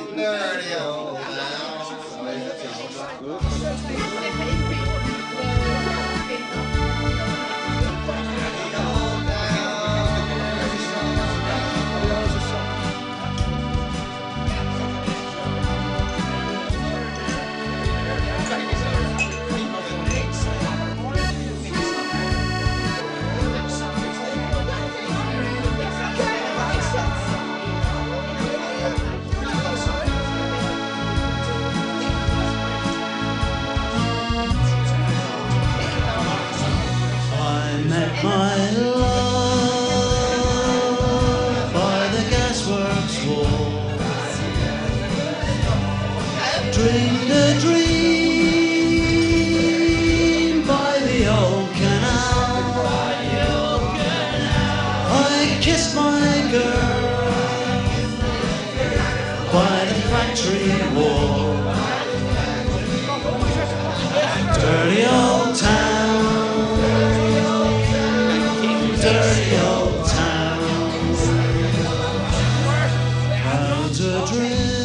Dirty old I met my love by the gasworks wall. Dreamed a dream by the old canal. I kissed my girl by the factory wall. Dirty old town, dirty old town, how to dream.